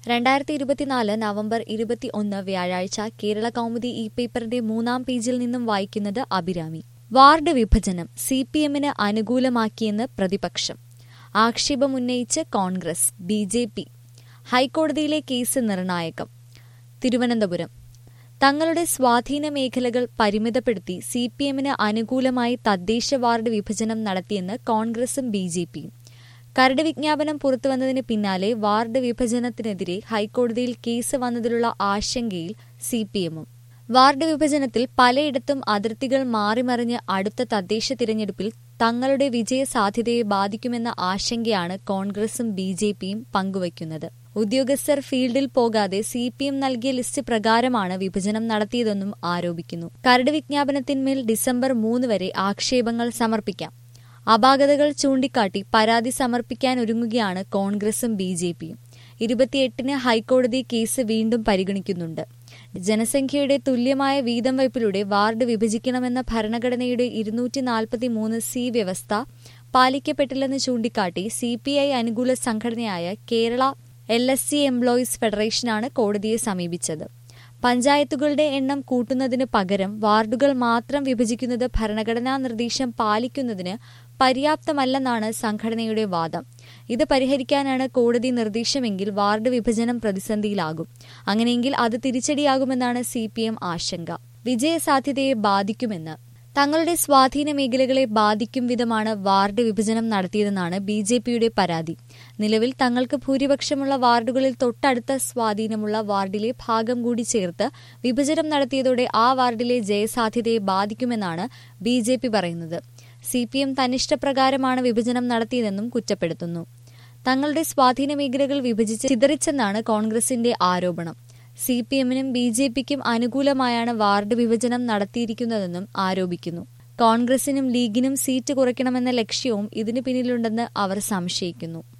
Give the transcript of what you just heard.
2024 November 21 വ്യാഴാഴ്ച കേരള കൗമുദി ഈ പേപ്പറിന്റെ 3-ാം പേജിൽ നിന്നും വായിക്കുന്നത് അഭിരാമി. വാർഡ് വിഭജനം സിപിഎമ്മിന് അനുകൂലമാക്കിയെന്ന് പ്രതിപക്ഷം. ആക്ഷേപമുന്നയിച്ച് കോൺഗ്രസ്, ബിജെപി. ഹൈക്കോടതിയിലെ കേസ് നിർണായകം. തിരുവനന്തപുരം. തങ്ങളുടെ സ്വാധീന മേഖലകൾ പരിമിതപ്പെടുത്തി സിപിഎമ്മിന് അനുകൂലമായി തദ്ദേശ വാർഡ് വിഭജനം നടത്തിയെന്ന് കോൺഗ്രസും ബിജെപിയും. കരട് വിജ്ഞാപനം പുറത്തുവന്നതിന് പിന്നാലെ വാർഡ് വിഭജനത്തിനെതിരെ ഹൈക്കോടതിയിൽ കേസ് വന്നതിലുള്ള ആശങ്കയിൽ സിപിഎമ്മും. വാർഡ് വിഭജനത്തിൽ പലയിടത്തും അതിർത്തികൾ മാറിമറിഞ്ഞ് അടുത്ത തദ്ദേശ തിരഞ്ഞെടുപ്പിൽ തങ്ങളുടെ വിജയസാധ്യതയെ ബാധിക്കുമെന്ന ആശങ്കയാണ് കോൺഗ്രസും ബിജെപിയും പങ്കുവയ്ക്കുന്നത്. ഉദ്യോഗസ്ഥർ ഫീൽഡിൽ പോകാതെ സിപിഎം നൽകിയ ലിസ്റ്റ് പ്രകാരമാണ് വിഭജനം നടത്തിയതെന്നും ആരോപിക്കുന്നു. കരട് വിജ്ഞാപനത്തിന്മേൽ ഡിസംബർ 3 വരെ ആക്ഷേപങ്ങൾ സമർപ്പിക്കാം. അപാകതകൾ ചൂണ്ടിക്കാട്ടി പരാതി സമർപ്പിക്കാനൊരുങ്ങുകയാണ് കോൺഗ്രസും ബിജെപിയും. 28-ന് ഹൈക്കോടതി കേസ് വീണ്ടും പരിഗണിക്കുന്നുണ്ട്. ജനസംഖ്യയുടെ തുല്യമായ വീതം വയ്പിലൂടെ വാർഡ് വിഭജിക്കണമെന്ന ഭരണഘടനയുടെ 243(c) വ്യവസ്ഥ പാലിക്കപ്പെട്ടില്ലെന്ന് ചൂണ്ടിക്കാട്ടി സിപിഐ അനുകൂല സംഘടനയായ കേരള LSC എംപ്ലോയീസ് ഫെഡറേഷനാണ് കോടതിയെ സമീപിച്ചത്. പഞ്ചായത്തുകളുടെ എണ്ണം കൂട്ടുന്നതിന് പകരം വാർഡുകൾ മാത്രം വിഭജിക്കുന്നത് ഭരണഘടനാ നിർദ്ദേശം പാലിക്കുന്നതിന് പര്യാപ്തമല്ലെന്നാണ് സംഘടനയുടെ വാദം. ഇത് പരിഹരിക്കാനാണ് കോടതി നിർദ്ദേശമെങ്കിൽ വാർഡ് വിഭജനം പ്രതിസന്ധിയിലാകും. അങ്ങനെയെങ്കിൽ അത് തിരിച്ചടിയാകുമെന്നാണ് സിപിഎം ആശങ്ക. വിജയസാധ്യതയെ ബാധിക്കുമെന്ന്. തങ്ങളുടെ സ്വാധീന മേഖലകളെ ബാധിക്കും വിധമാണ് വാർഡ് വിഭജനം നടത്തിയതെന്നാണ് ബിജെപിയുടെ പരാതി. നിലവിൽ തങ്ങൾക്ക് ഭൂരിപക്ഷമുള്ള വാർഡുകളിൽ തൊട്ടടുത്ത സ്വാധീനമുള്ള വാർഡിലെ ഭാഗം കൂടി ചേർത്ത് വിഭജനം നടത്തിയതോടെ ആ വാർഡിലെ ജയസാധ്യതയെ ബാധിക്കുമെന്നാണ് ബിജെപി പറയുന്നത്. സിപിഎം തന്നിഷ്ടപ്രകാരമാണ് വിഭജനം നടത്തിയതെന്നും കുറ്റപ്പെടുത്തുന്നു. തങ്ങളുടെ സ്വാധീന മേഖലകൾ വിഭജിച്ച് ചിതറിച്ചെന്നാണ് കോൺഗ്രസിന്റെ ആരോപണം. സിപിഎമ്മിനും ബിജെപിക്കും അനുകൂലമായാണ് വാർഡ് വിഭജനം നടത്തിയിരിക്കുന്നതെന്നും ആരോപിക്കുന്നു. കോൺഗ്രസിനും ലീഗിനും സീറ്റ് കുറയ്ക്കണമെന്ന ലക്ഷ്യവും ഇതിനു പിന്നിലുണ്ടെന്ന് അവർ സംശയിക്കുന്നു.